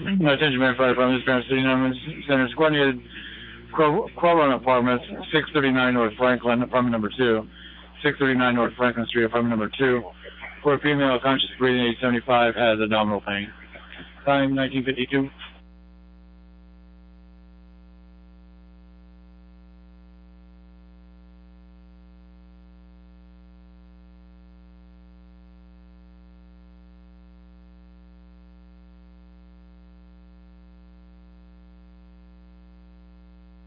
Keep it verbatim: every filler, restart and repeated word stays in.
No, attention, man, fire department, this Parent City Numbers Centers, coordinated Quellen Apartments, six thirty-nine North Franklin, apartment number two, six thirty-nine North Franklin Street, apartment number two, for a female conscious breathing, age seventy-five, has abdominal pain. Time nineteen fifty-two.